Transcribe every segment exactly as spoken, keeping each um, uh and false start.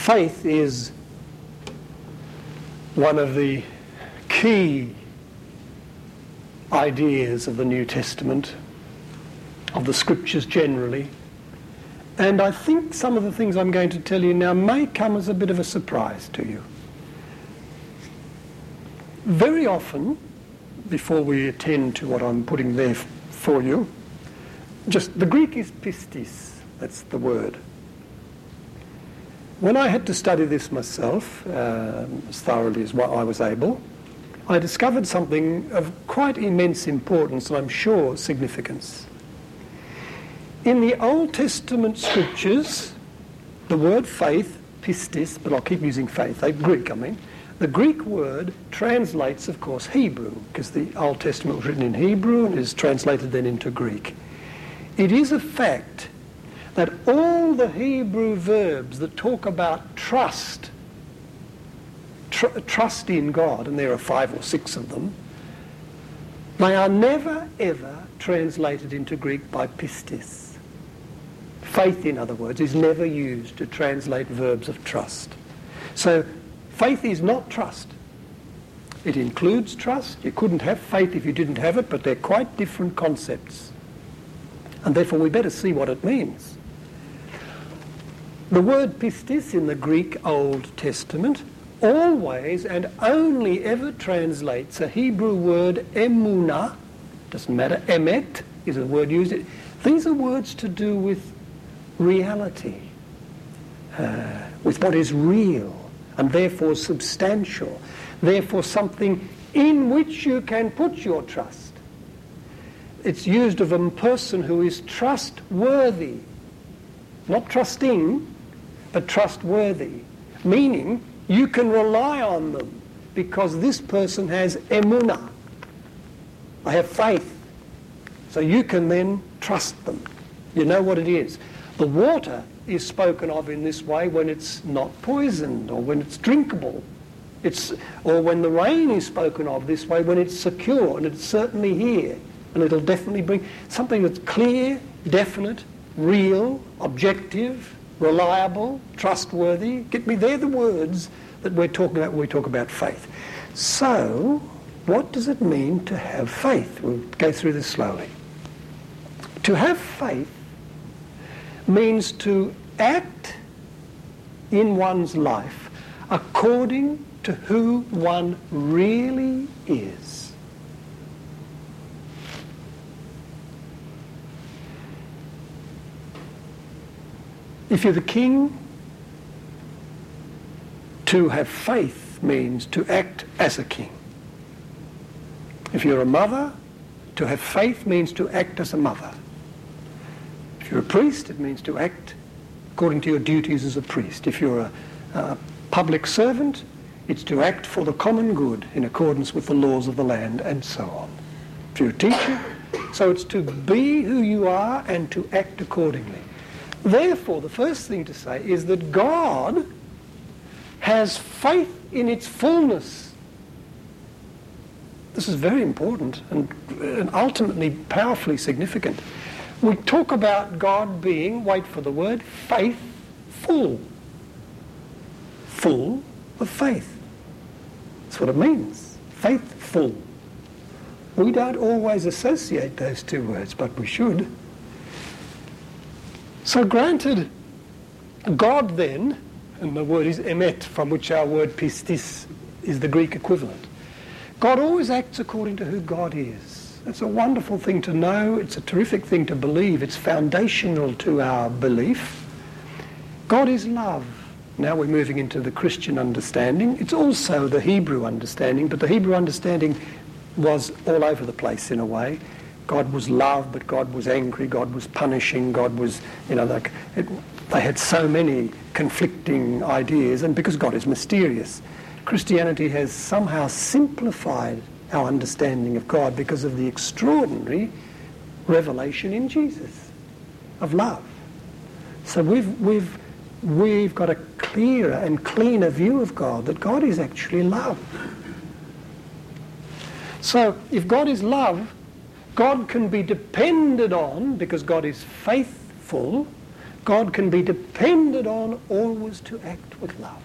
Faith is one of the key ideas of the New Testament, of the Scriptures generally, and I think some of the things I'm going to tell you now may come as a bit of a surprise to you. Very often, before we attend to what I'm putting there f- for you, just the Greek is pistis, that's the word. When I had to study this myself, uh, as thoroughly as what I was able, I discovered something of quite immense importance and I'm sure significance. In the Old Testament Scriptures, the word faith, pistis, but I'll keep using faith, eh, Greek I mean, the Greek word translates, of course, Hebrew, because the Old Testament was written in Hebrew and is translated then into Greek. It is a fact that all the Hebrew verbs that talk about trust, tr- trust in God, and there are five or six of them, they are never ever translated into Greek by pistis. Faith, in other words, is never used to translate verbs of trust. So faith is not trust. It includes trust. You couldn't have faith if you didn't have it, but they're quite different concepts. And therefore we better see what it means. The word pistis in the Greek Old Testament always and only ever translates a Hebrew word emunah, doesn't matter, emet is a word used. These are words to do with reality, uh, with what is real and therefore substantial, therefore something in which you can put your trust. It's used of a person who is trustworthy, not trusting, but trustworthy, meaning you can rely on them because this person has emunah. I have faith, so you can then trust them. You know what it is. The water is spoken of in this way when it's not poisoned or when it's drinkable. It's, or when the rain is spoken of this way when it's secure, and it's certainly here, and it'll definitely bring something that's clear, definite, real, objective, reliable, trustworthy. Get me, they're the words that we're talking about when we talk about faith. So, what does it mean to have faith? We'll go through this slowly. To have faith means to act in one's life according to who one really is. If you're the king, to have faith means to act as a king. If you're a mother, to have faith means to act as a mother. If you're a priest, it means to act according to your duties as a priest. If you're a, a public servant, it's to act for the common good in accordance with the laws of the land, and so on. If you're a teacher, so it's to be who you are and to act accordingly. Therefore, the first thing to say is that God has faith in its fullness. This is very important and, and ultimately powerfully significant. We talk about God being, wait for the word, faithful. Full of faith. That's what it means. Faithful. We don't always associate those two words, but we should. So granted, God then, and the word is emet, from which our word pistis is the Greek equivalent. God always acts according to who God is. It's a wonderful thing to know. It's a terrific thing to believe. It's foundational to our belief. God is love. Now we're moving into the Christian understanding. It's also the Hebrew understanding, but the Hebrew understanding was all over the place in a way. God was love, but God was angry, God was punishing, God was, you know, like it, they had so many conflicting ideas, and because God is mysterious, Christianity has somehow simplified our understanding of God because of the extraordinary revelation in Jesus of love. So we've we've we've got a clearer and cleaner view of God, that God is actually love. So if God is love, God can be depended on because God is faithful God can be depended on always to act with love.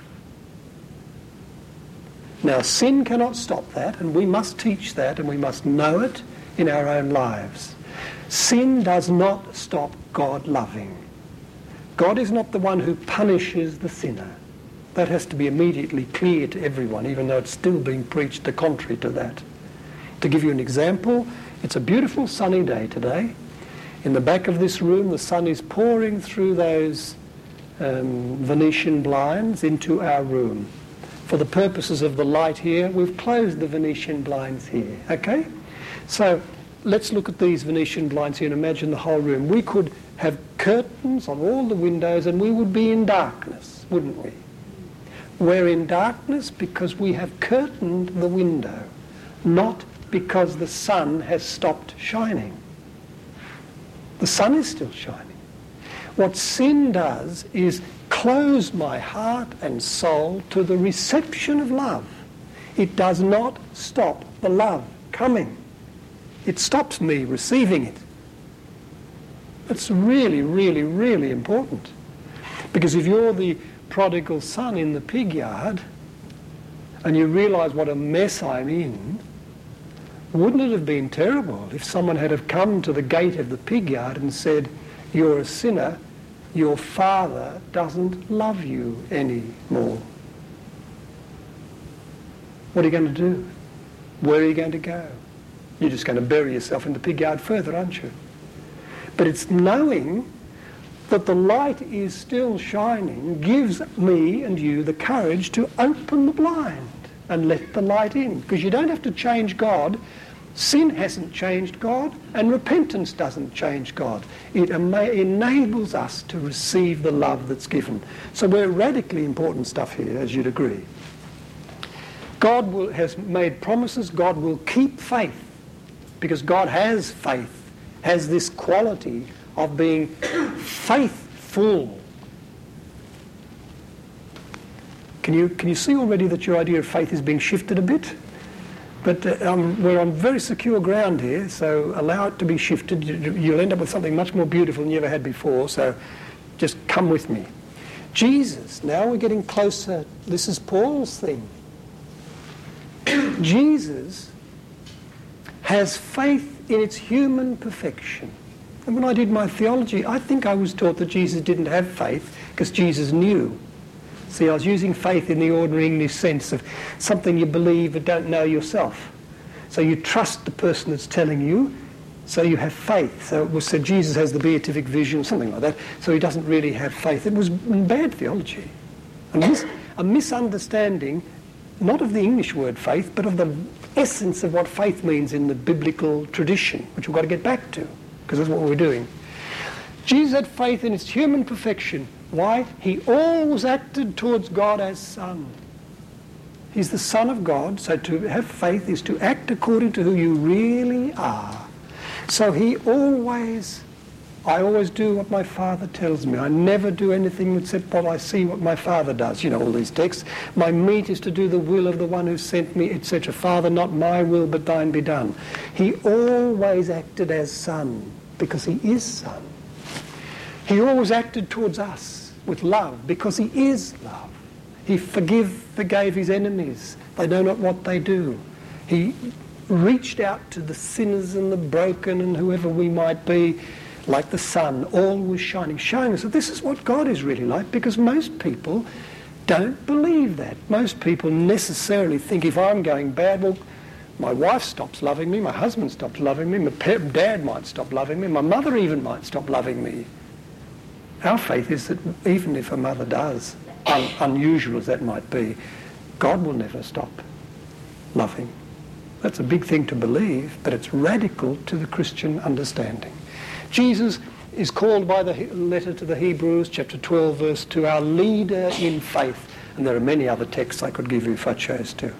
Now, sin cannot stop that, and we must teach that, and we must know it in our own lives. Sin does not stop God loving. God is not the one who punishes the sinner. That has to be immediately clear to everyone, even though it's still being preached the contrary to that. To give you an example, it's a beautiful sunny day today. In the back of this room, the sun is pouring through those um, Venetian blinds into our room. For the purposes of the light here, we've closed the Venetian blinds here, okay? So let's look at these Venetian blinds here and imagine the whole room. We could have curtains on all the windows and we would be in darkness, wouldn't we? We're in darkness because we have curtained the window, not because the sun has stopped shining. The sun is still shining. What sin does is close my heart and soul to the reception of love. It does not stop the love coming. It stops me receiving it. It's really, really, really important. Because if you're the prodigal son in the pig yard and you realise what a mess I'm in, wouldn't it have been terrible if someone had have come to the gate of the pig yard and said, "You're a sinner, your father doesn't love you anymore"? What are you going to do? Where are you going to go? You're just going to bury yourself in the pig yard further, aren't you? But it's knowing that the light is still shining gives me and you the courage to open the blind and let the light in. Because you don't have to change God. Sin hasn't changed God, and repentance doesn't change God. It enables us to receive the love that's given. So we're radically important stuff here, as you'd agree. God will, has made promises. God will keep faith, because God has faith, has this quality of being faithful. Can you, can you see already that your idea of faith is being shifted a bit? But uh, um, we're on very secure ground here, so allow it to be shifted. You'll end up with something much more beautiful than you ever had before, so just come with me. Jesus, now we're getting closer. This is Paul's thing. Jesus has faith in its human perfection. And when I did my theology, I think I was taught that Jesus didn't have faith because Jesus knew. See, I was using faith in the ordinary English sense of something you believe but don't know yourself. So you trust the person that's telling you, so you have faith. So it was said Jesus has the beatific vision, something like that, so he doesn't really have faith. It was bad theology. A, mis- a misunderstanding, not of the English word faith, but of the essence of what faith means in the biblical tradition, which we've got to get back to, because that's what we're doing. Jesus had faith in his human perfection. Why? He always acted towards God as Son. He's the Son of God, so to have faith is to act according to who you really are. So he always, I always do what my Father tells me. I never do anything except what I see what my Father does. You know all these texts. My meat is to do the will of the one who sent me, et cetera. Father, not my will, but thine be done. He always acted as Son, because he is Son. He always acted towards us with love, because he is love. He forgive, forgave his enemies. They know not what they do. He reached out to the sinners and the broken and whoever we might be, like the sun, always shining, showing us that this is what God is really like, because most people don't believe that. Most people necessarily think if I'm going bad, well, my wife stops loving me, my husband stops loving me, my dad might stop loving me, my mother even might stop loving me. Our faith is that even if a mother does, un- unusual as that might be, God will never stop loving. That's a big thing to believe, but it's radical to the Christian understanding. Jesus is called by the letter to the Hebrews, chapter twelve, verse two, our leader in faith. And there are many other texts I could give you if I chose to.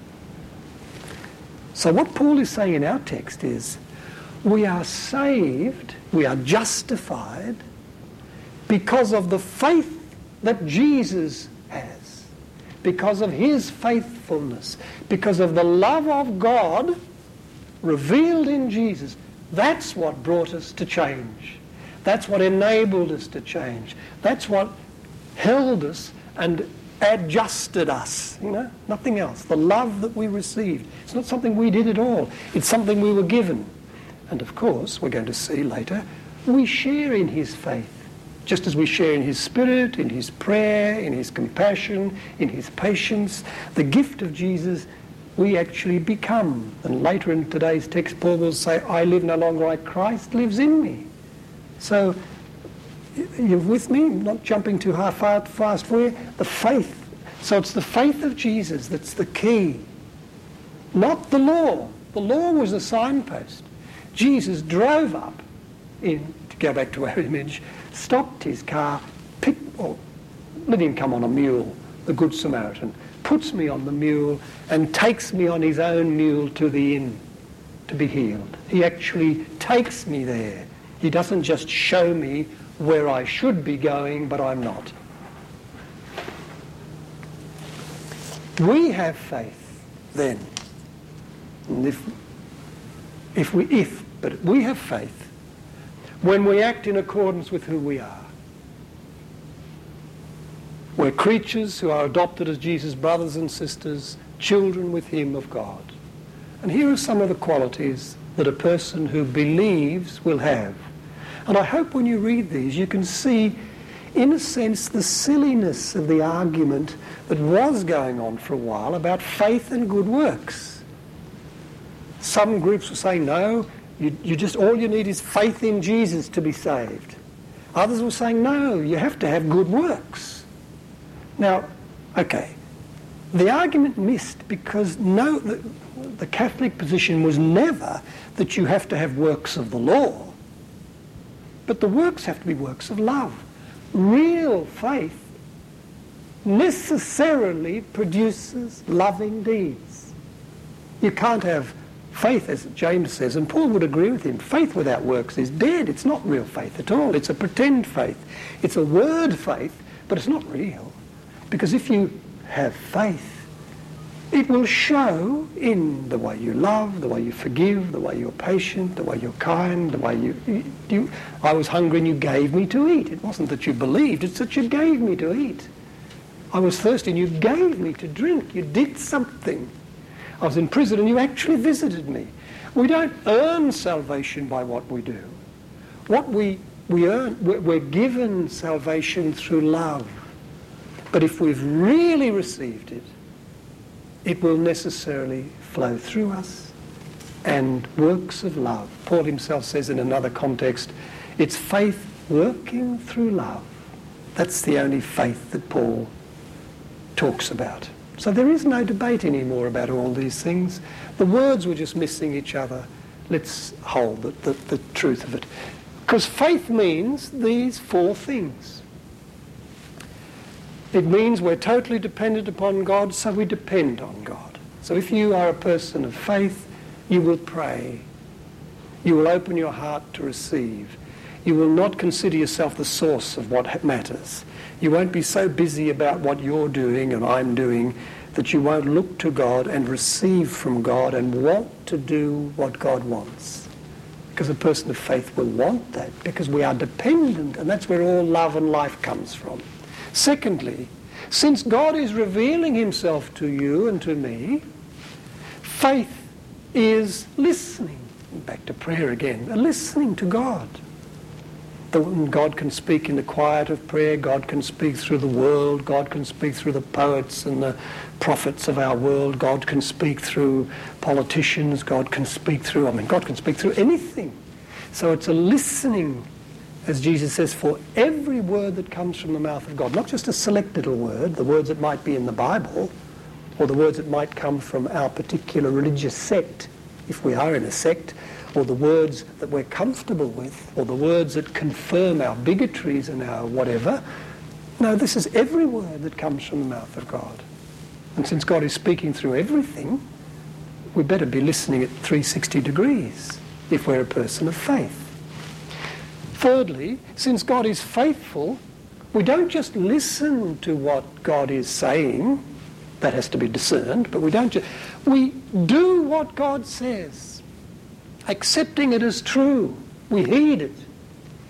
So what Paul is saying in our text is, we are saved, we are justified, because of the faith that Jesus has, because of his faithfulness, because of the love of God revealed in Jesus. That's what brought us to change. That's what enabled us to change. That's what held us and adjusted us, you know, nothing else. The love that we received. It's not something we did at all. It's something we were given. And of course, we're going to see later, we share in his faith. Just as we share in his spirit, in his prayer, in his compassion, in his patience, the gift of Jesus, we actually become. And later in today's text, Paul will say, I live no longer, I Christ lives in me. So, you're with me? Not jumping too hard, far, fast for you? The faith. So it's the faith of Jesus that's the key. Not the law. The law was a signpost. Jesus drove up, in, to go back to our image, stopped his car, picked, or let him come on a mule, the Good Samaritan, puts me on the mule and takes me on his own mule to the inn to be healed. He actually takes me there. He doesn't just show me where I should be going, but I'm not. We have faith then. And if, if we, if, but we have faith when we act in accordance with who we are. We're creatures who are adopted as Jesus' brothers and sisters, children with him of God. And here are some of the qualities that a person who believes will have. And I hope when you read these you can see, in a sense, the silliness of the argument that was going on for a while about faith and good works. Some groups were saying, no, you, you just all you need is faith in Jesus to be saved. Others were saying, no, you have to have good works. Now, okay, the argument missed because no, the, the Catholic position was never that you have to have works of the law. But the works have to be works of love. Real faith necessarily produces loving deeds. You can't have faith, as James says, and Paul would agree with him, faith without works is dead. It's not real faith at all. It's a pretend faith. It's a word faith, but it's not real. Because if you have faith, it will show in the way you love, the way you forgive, the way you're patient, the way you're kind, the way you, you, you... I was hungry and you gave me to eat. It wasn't that you believed, it's that you gave me to eat. I was thirsty and you gave me to drink. You did something. I was in prison and you actually visited me. We don't earn salvation by what we do. What we, we earn, we're given salvation through love. But if we've really received it, it will necessarily flow through us, and works of love. Paul himself says in another context, it's faith working through love. That's the only faith that Paul talks about. So there is no debate anymore about all these things. The words were just missing each other. Let's hold the, the, the truth of it. Because faith means these four things. It means we're totally dependent upon God, so we depend on God. So if you are a person of faith, you will pray. You will open your heart to receive. You will not consider yourself the source of what matters. You won't be so busy about what you're doing and I'm doing that you won't look to God and receive from God and want to do what God wants. Because a person of faith will want that, because we are dependent, and that's where all love and life comes from. Secondly, since God is revealing himself to you and to me, faith is listening. Back to prayer again. Listening to God. The, God can speak in the quiet of prayer. God can speak through the world. God can speak through the poets and the prophets of our world. God can speak through politicians. God can speak through, I mean, God can speak through anything. So it's a listening, as Jesus says, for every word that comes from the mouth of God. Not just a select little word, the words that might be in the Bible, or the words that might come from our particular religious sect, if we are in a sect, or the words that we're comfortable with, or the words that confirm our bigotries and our whatever. No, this is every word that comes from the mouth of God. And since God is speaking through everything, we better be listening at three hundred sixty degrees if we're a person of faith. Thirdly, since God is faithful, we don't just listen to what God is saying. That has to be discerned, but we don't just... We do what God says, accepting it as true. We heed it.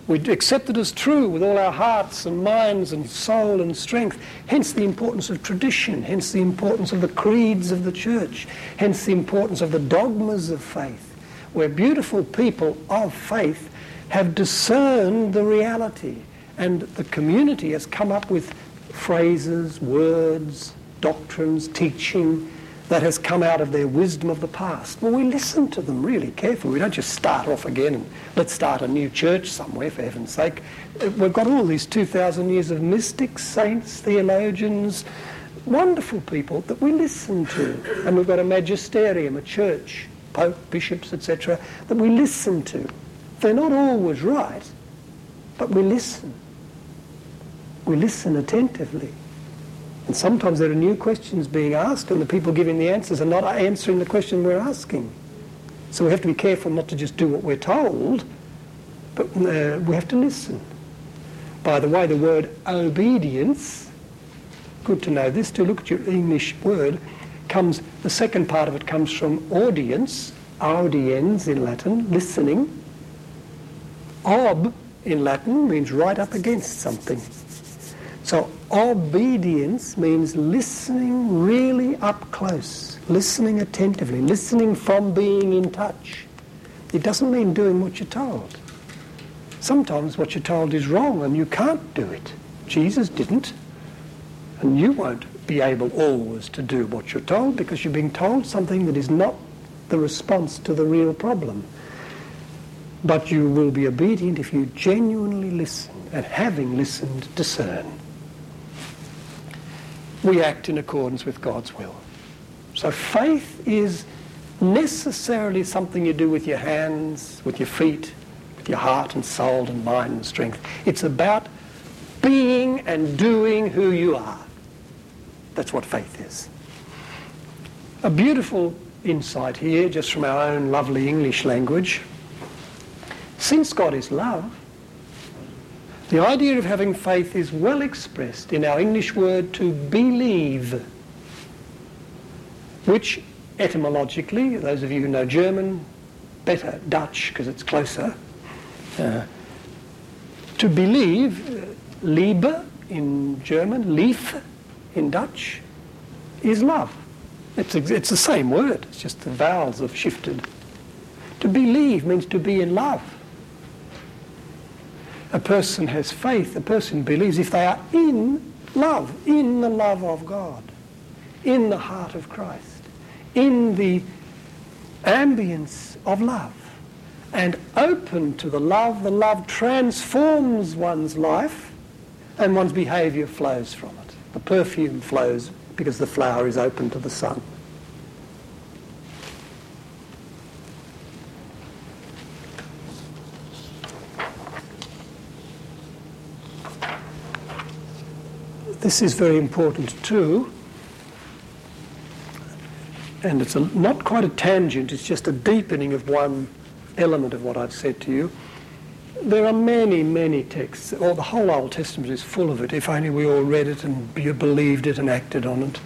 We accept it as true with all our hearts and minds and soul and strength. Hence the importance of tradition, hence the importance of the creeds of the church, hence the importance of the dogmas of faith, where beautiful people of faith have discerned the reality, and the community has come up with phrases, words, doctrines, teaching that has come out of their wisdom of the past. Well, we listen to them really carefully. We don't just start off again and let's start a new church somewhere, for heaven's sake. We've got all these two thousand years of mystics, saints, theologians, wonderful people that we listen to. And we've got a magisterium, a church, pope, bishops, et cetera, that we listen to. They're not always right, but we listen. We listen attentively. And sometimes there are new questions being asked, and the people giving the answers are not answering the question we're asking. So we have to be careful not to just do what we're told, but uh, we have to listen. By the way, the word obedience, good to know this, to look at your English word, comes, the second part of it comes from audience, audiens in Latin, listening. Ob in Latin means right up against something. So obedience means listening really up close, listening attentively, listening from being in touch. It doesn't mean doing what you're told. Sometimes what you're told is wrong and you can't do it. Jesus didn't. And you won't be able always to do what you're told because you're being told something that is not the response to the real problem. But you will be obedient if you genuinely listen, and having listened, discern. We act in accordance with God's will. So faith is necessarily something you do with your hands, with your feet, with your heart and soul and mind and strength. It's about being and doing who you are. That's what faith is. A beautiful insight here, just from our own lovely English language. Since God is love, the idea of having faith is well expressed in our English word to believe, which etymologically, those of you who know German, better Dutch because it's closer, uh, to believe, uh, liebe in German, lief in Dutch, is love. It's, it's the same word, it's just the vowels have shifted. To believe means to be in love. A person has faith, a person believes if they are in love, in the love of God, in the heart of Christ, in the ambience of love, and open to the love. The love transforms one's life and one's behaviour flows from it. The perfume flows because the flower is open to the sun. This is very important too, and it's a, not quite a tangent, it's just a deepening of one element of what I've said to you. There are many, many texts, or the whole Old Testament is full of it, if only we all read it and believed it and acted on it.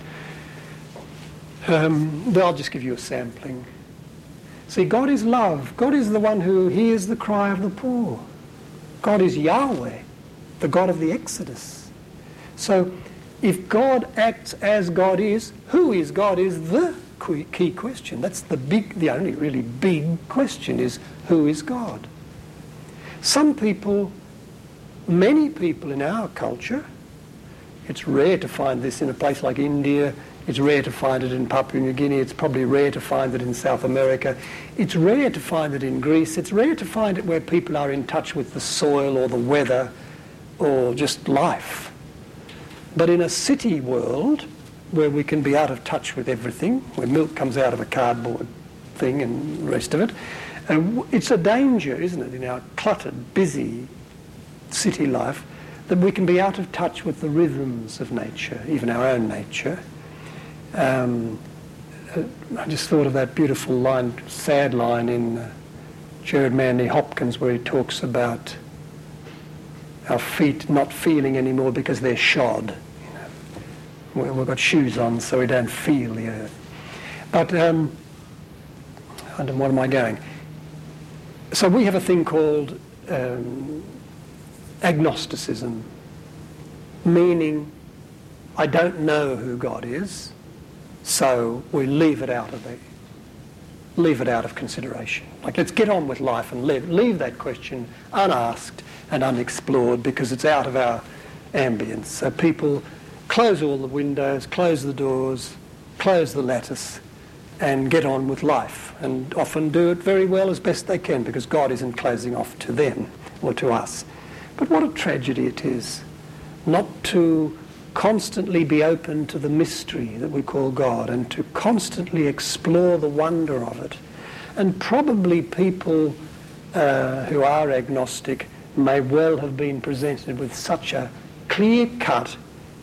Um, I'll just give you a sampling. See, God is love. God is the one who hears the cry of the poor. God is Yahweh, the God of the Exodus. So if God acts as God is, who is God is the key question. That's the big, the only really big question is, who is God? Some people, many people in our culture, it's rare to find this in a place like India, it's rare to find it in Papua New Guinea, it's probably rare to find it in South America, it's rare to find it in Greece, it's rare to find it where people are in touch with the soil or the weather or just life. But in a city world, where we can be out of touch with everything, where milk comes out of a cardboard thing and the rest of it, and it's a danger, isn't it, in our cluttered, busy city life, that we can be out of touch with the rhythms of nature, even our own nature. Um, I just thought of that beautiful line, sad line in uh, Gerard Manley Hopkins, where he talks about our feet not feeling anymore because they're shod. We've got shoes on so we don't feel the earth. But, um, I don't know, what am I going? So we have a thing called um, agnosticism, meaning I don't know who God is, so we leave it out of the, leave it out of consideration. Like, let's get on with life and live, leave that question unasked and unexplored because it's out of our ambience. So people close all the windows, close the doors, close the lattice, and get on with life, and often do it very well as best they can because God isn't closing off to them or to us. But what a tragedy it is not to constantly be open to the mystery that we call God and to constantly explore the wonder of it. And probably people uh, who are agnostic may well have been presented with such a clear-cut,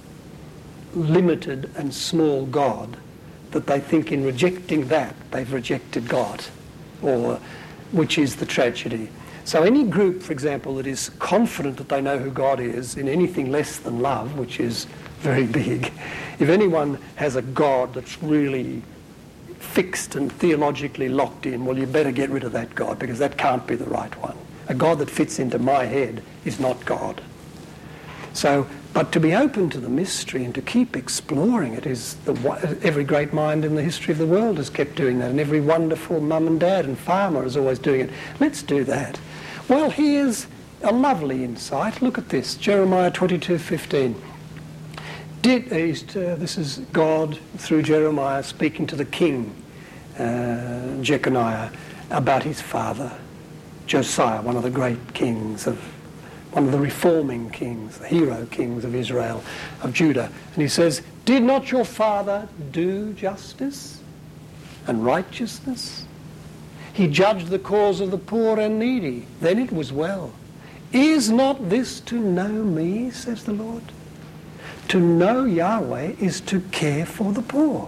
limited and small God that they think in rejecting that they've rejected God, or which is the tragedy. So any group, for example, that is confident that they know who God is in anything less than love, which is very big, if anyone has a God that's really fixed and theologically locked in, well, you better get rid of that God because that can't be the right one. A God that fits into my head is not God. So, but to be open to the mystery and to keep exploring it is the, every great mind in the history of the world has kept doing that, and every wonderful mum and dad and farmer is always doing it. Let's do that. Well, here's a lovely insight. Look at this, Jeremiah twenty-two fifteen. Did, uh, this is God through Jeremiah speaking to the king, uh, Jeconiah, about his father, Josiah, one of the great kings of one of the reforming kings, the hero kings of Israel, of Judah. And he says, did not your father do justice and righteousness? He judged the cause of the poor and needy. Then it was well. Is not this to know me, says the Lord? To know Yahweh is to care for the poor.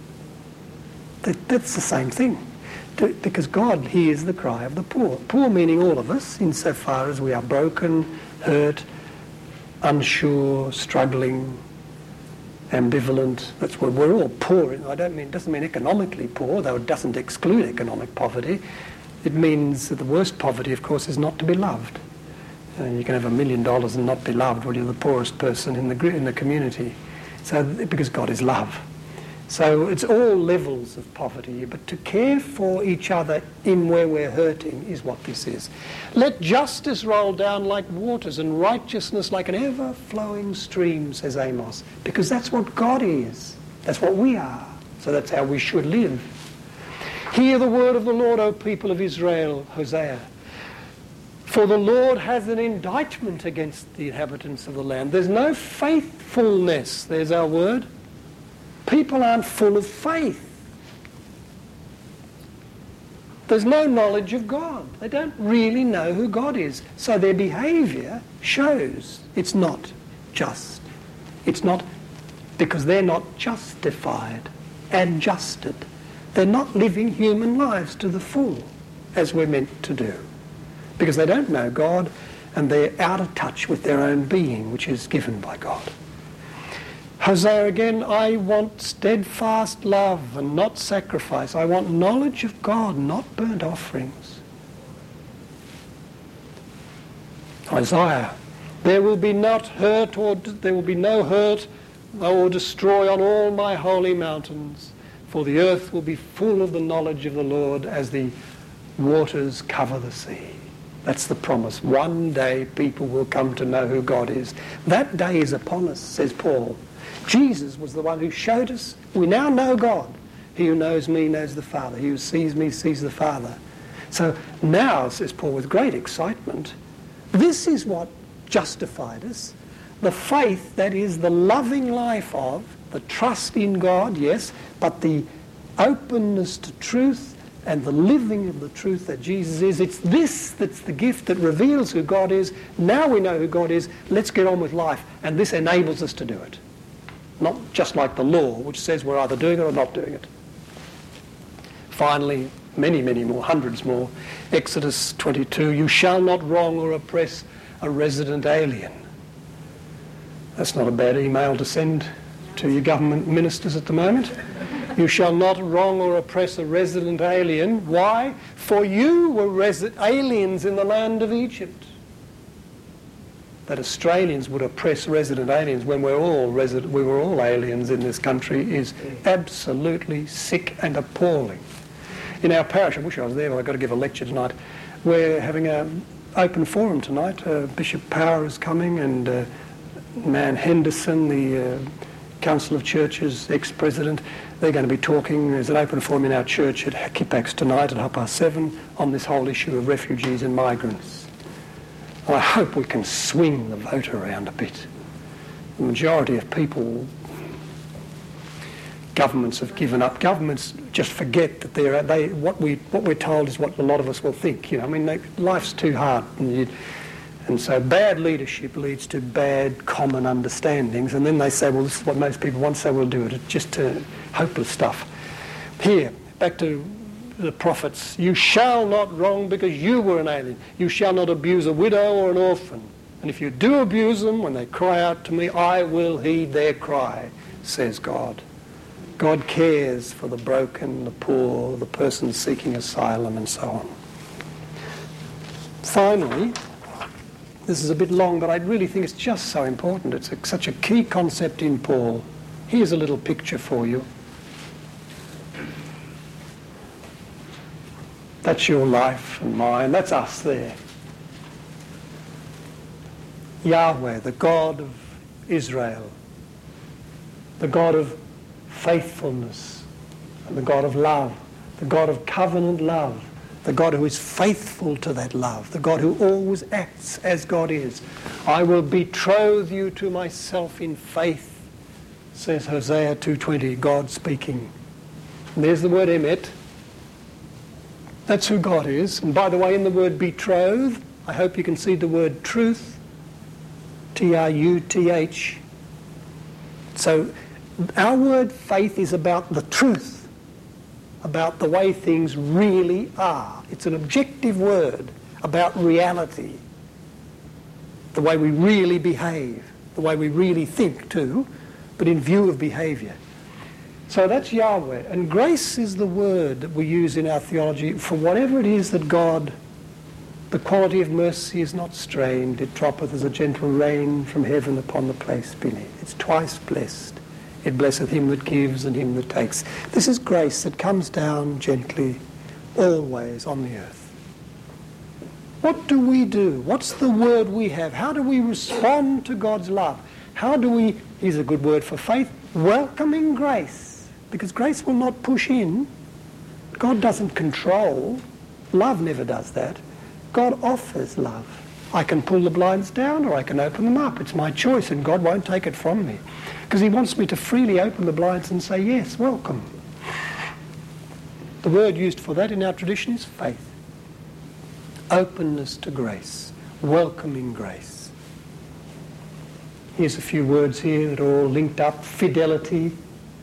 That, that's the same thing. To, because God hears the cry of the poor. Poor meaning all of us, insofar as we are broken, hurt, unsure, struggling, ambivalent. That's what we're all poor. I don't mean, it doesn't mean economically poor, though it doesn't exclude economic poverty. It means that the worst poverty, of course, is not to be loved. Uh, you can have a million dollars and not be loved when you're the poorest person in the in the community. So, because God is love. So it's all levels of poverty, but to care for each other in where we're hurting is what this is. Let justice roll down like waters and righteousness like an ever-flowing stream, says Amos, because that's what God is. That's what we are. So that's how we should live. Hear the word of the Lord, O people of Israel, Hosea. For the Lord has an indictment against the inhabitants of the land. There's no faithfulness. There's our word. People aren't full of faith. There's no knowledge of God. They don't really know who God is. So their behaviour shows it's not just. It's not because they're not justified, adjusted. They're not living human lives to the full as we're meant to do. Because they don't know God and they're out of touch with their own being, which is given by God. Hosea again, I want steadfast love and not sacrifice. I want knowledge of God, not burnt offerings. Isaiah, there will be not hurt or there will be no hurt or destroy on all my holy mountains, for the earth will be full of the knowledge of the Lord as the waters cover the sea. That's the promise. One day people will come to know who God is. That day is upon us, says Paul. Jesus was the one who showed us. We now know God. He who knows me knows the Father. He who sees me sees the Father. So now, says Paul with great excitement, this is what justified us. The faith that is the loving life of, the trust in God, yes, but the openness to truth and the living of the truth that Jesus is. It's this that's the gift that reveals who God is. Now we know who God is. Let's get on with life. And this enables us to do it. Not just like the law, which says we're either doing it or not doing it. Finally, many, many more, hundreds more. Exodus twenty-two, you shall not wrong or oppress a resident alien. That's not a bad email to send to your government ministers at the moment. You shall not wrong or oppress a resident alien. Why? For you were resi- aliens in the land of Egypt. that Australians would oppress resident aliens when we're all resident, we were all aliens in this country is absolutely sick and appalling. In our parish, I wish I was there, but I've got to give a lecture tonight. We're having an open forum tonight. Uh, Bishop Power is coming, and uh, Man Henderson, the uh, Council of Churches ex-president, they're going to be talking. There's an open forum in our church at Kippax tonight at half past seven on this whole issue of refugees and migrants. I hope we can swing the vote around a bit. The majority of people, governments have given up. Governments just forget that they're they what we what we're told is what a lot of us will think. You know, I mean, they, life's too hard, and, you, and so bad leadership leads to bad common understandings. And then they say, well, this is what most people want, so we'll do it. It's just uh, hopeless stuff. Here, back to the prophets. You shall not wrong because you were an alien. You shall not abuse a widow or an orphan. And if you do abuse them, when they cry out to me, I will heed their cry, says God. God cares for the broken, the poor, the person seeking asylum, and so on. Finally, this is a bit long, but I really think it's just so important. It's a, such a key concept in Paul. Here's a little picture for you. That's your life and mine. That's us there. Yahweh, the God of Israel, the God of faithfulness, and the God of love, the God of covenant love, the God who is faithful to that love, the God who always acts as God is. I will betroth you to myself in faith, says Hosea two twenty, God speaking. And there's the word emet. That's who God is. And by the way, in the word betroth, I hope you can see the word truth, T R U T H. So our word faith is about the truth, about the way things really are. It's an objective word about reality, the way we really behave, the way we really think too, but in view of behaviour. So that's Yahweh. And grace is the word that we use in our theology for whatever it is that God, the quality of mercy is not strained. It droppeth as a gentle rain from heaven upon the place beneath. It's twice blessed. It blesseth him that gives and him that takes. This is grace that comes down gently, always on the earth. What do we do? What's the word we have? How do we respond to God's love? How do we, here's a good word for faith, welcoming grace. Because grace will not push in. God doesn't control. Love never does that. God offers love. I can pull the blinds down or I can open them up. It's my choice, and God won't take it from me. Because he wants me to freely open the blinds and say, yes, welcome. The word used for that in our tradition is faith. Openness to grace. Welcoming grace. Here's a few words here that are all linked up. Fidelity.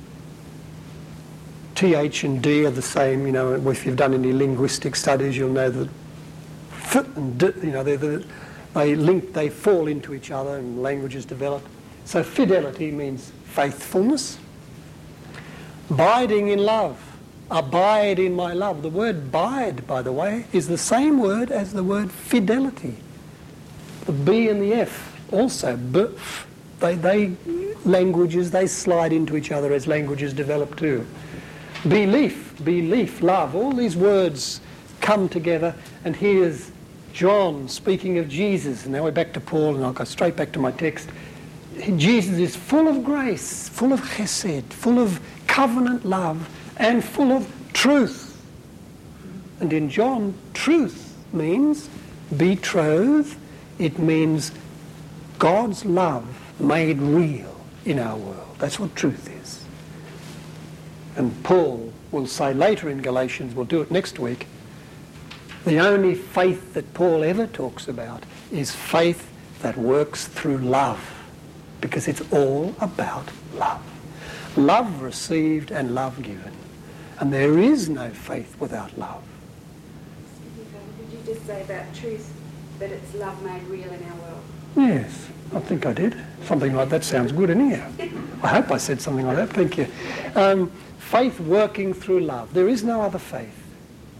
T, H and D are the same. You know, if you've done any linguistic studies, you'll know that F and D, you know, they they link, they fall into each other, and languages develop. So fidelity means faithfulness. Abiding in love. Abide in my love. The word bide, by the way, is the same word as the word fidelity. The B and the F also, B, F, they, they languages, they slide into each other as languages develop too. Belief, belief, love, all these words come together, and here's John speaking of Jesus. And now we're back to Paul, and I'll go straight back to my text. Jesus is full of grace, full of chesed, full of covenant love, and full of truth. And in John, truth means betrothed. It means God's love made real in our world. That's what truth is. And Paul will say later in Galatians, we'll do it next week, the only faith that Paul ever talks about is faith that works through love, because it's all about love. Love received and love given. And there is no faith without love. Did you just say about truth, that it's love made real in our world? Yes, I think I did. Something like that sounds good anyhow. I hope I said something like that. Thank you. Um, faith working through love. There is no other faith.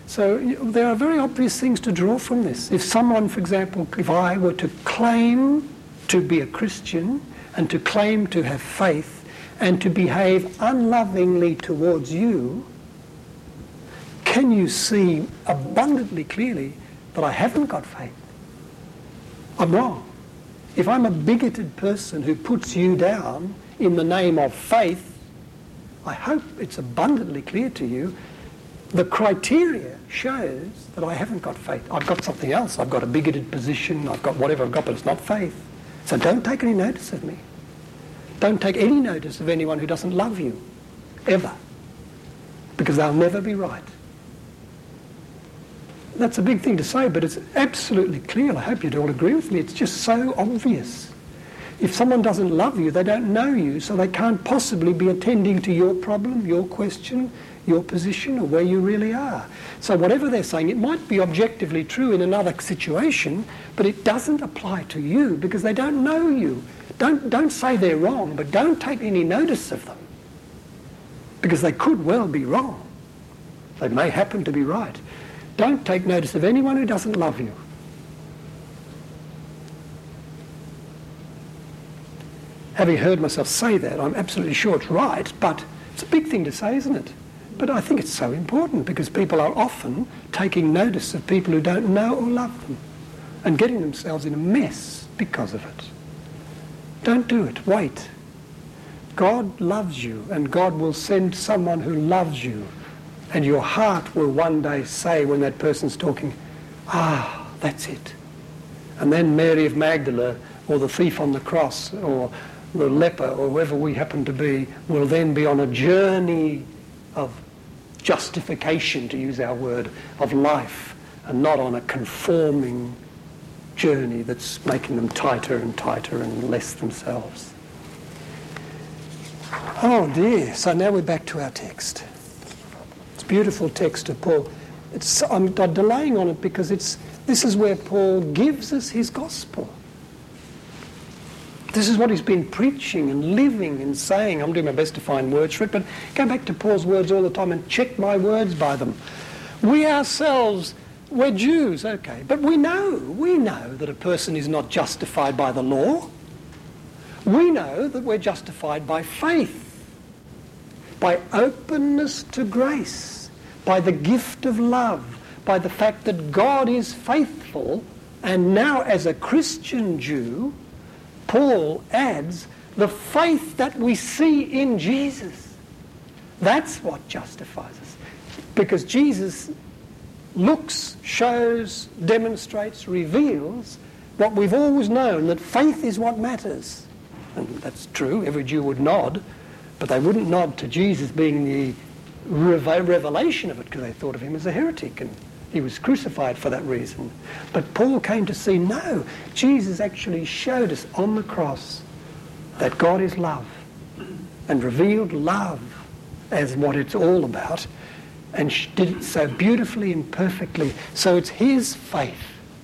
So you know, there are very obvious things to draw from this. If someone, for example, if I were to claim to be a Christian and to claim to have faith and to behave unlovingly towards you, can you see abundantly clearly that I haven't got faith? I'm wrong. If I'm a bigoted person who puts you down in the name of faith, I hope it's abundantly clear to you the criteria shows that I haven't got faith. I've got something else. I've got a bigoted position. I've got whatever I've got, but it's not faith. So don't take any notice of me. Don't take any notice of anyone who doesn't love you, ever, because they'll never be right. That's a big thing to say, but it's absolutely clear. I hope you'd all agree with me. It's just so obvious. If someone doesn't love you, they don't know you, so they can't possibly be attending to your problem, your question, your position, or where you really are. So whatever they're saying, it might be objectively true in another situation, but it doesn't apply to you because they don't know you. Don't, don't say they're wrong, but don't take any notice of them, because they could well be wrong. They may happen to be right. Don't take notice of anyone who doesn't love you. Having heard myself say that, I'm absolutely sure it's right, but it's a big thing to say, isn't it? But I think it's so important because people are often taking notice of people who don't know or love them and getting themselves in a mess because of it. Don't do it. Wait. God loves you, and God will send someone who loves you, and your heart will one day say when that person's talking, ah, that's it. And then Mary of Magdala or the thief on the cross or the leper or whoever we happen to be will then be on a journey of justification, to use our word, of life, and not on a conforming journey that's making them tighter and tighter and less themselves. Oh dear, so now we're back to our text. It's a beautiful text of Paul. It's, I'm delaying on it because it's, this is where Paul gives us his gospel. This is what he's been preaching and living and saying. I'm doing my best to find words for it, but go back to Paul's words all the time and check my words by them. We ourselves, we're Jews, okay, but we know, we know that a person is not justified by the law. We know that we're justified by faith, by openness to grace, by the gift of love, by the fact that God is faithful, and now as a Christian Jew, Paul adds the faith that we see in Jesus. That's what justifies us. Because Jesus looks, shows, demonstrates, reveals what we've always known, that faith is what matters. And that's true, every Jew would nod, but they wouldn't nod to Jesus being the revelation of it because they thought of him as a heretic, and he was crucified for that reason. But Paul came to see, no, Jesus actually showed us on the cross that God is love and revealed love as what it's all about, and did it so beautifully and perfectly. So it's his faith.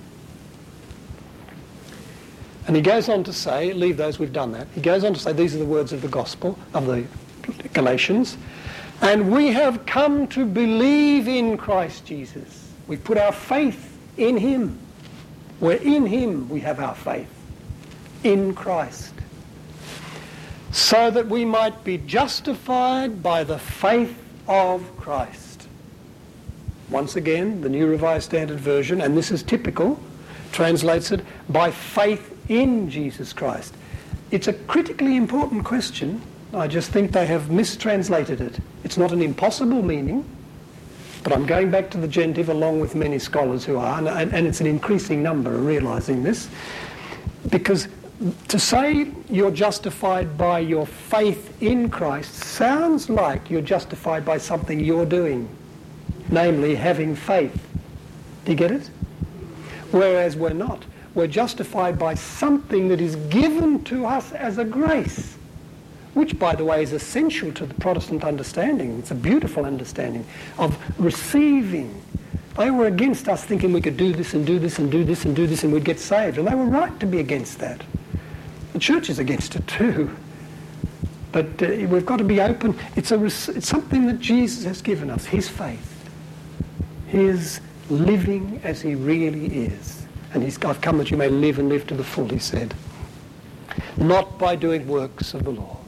And he goes on to say, leave those, we've done that. He goes on to say, these are the words of the gospel, of the Galatians. And we have come to believe in Christ Jesus. We put our faith in him. We're in him, we have our faith. In Christ. So that we might be justified by the faith of Christ. Once again, the New Revised Standard Version, and this is typical, translates it by faith in Jesus Christ. It's a critically important question. I just think they have mistranslated it. It's not an impossible meaning, but I'm going back to the genitive along with many scholars who are, and, and it's an increasing number are realising this, because to say you're justified by your faith in Christ sounds like you're justified by something you're doing, namely having faith. Do you get it? Whereas we're not. We're justified by something that is given to us as a grace, which, by the way, is essential to the Protestant understanding. It's a beautiful understanding of receiving. They were against us thinking we could do this and do this and do this and do this and we'd get saved. And they were right to be against that. The church is against it too. But uh, we've got to be open. It's, a, it's something that Jesus has given us, his faith. his living as he really is. And he's, I've come that you may live and live to the full, he said. Not by doing works of the law.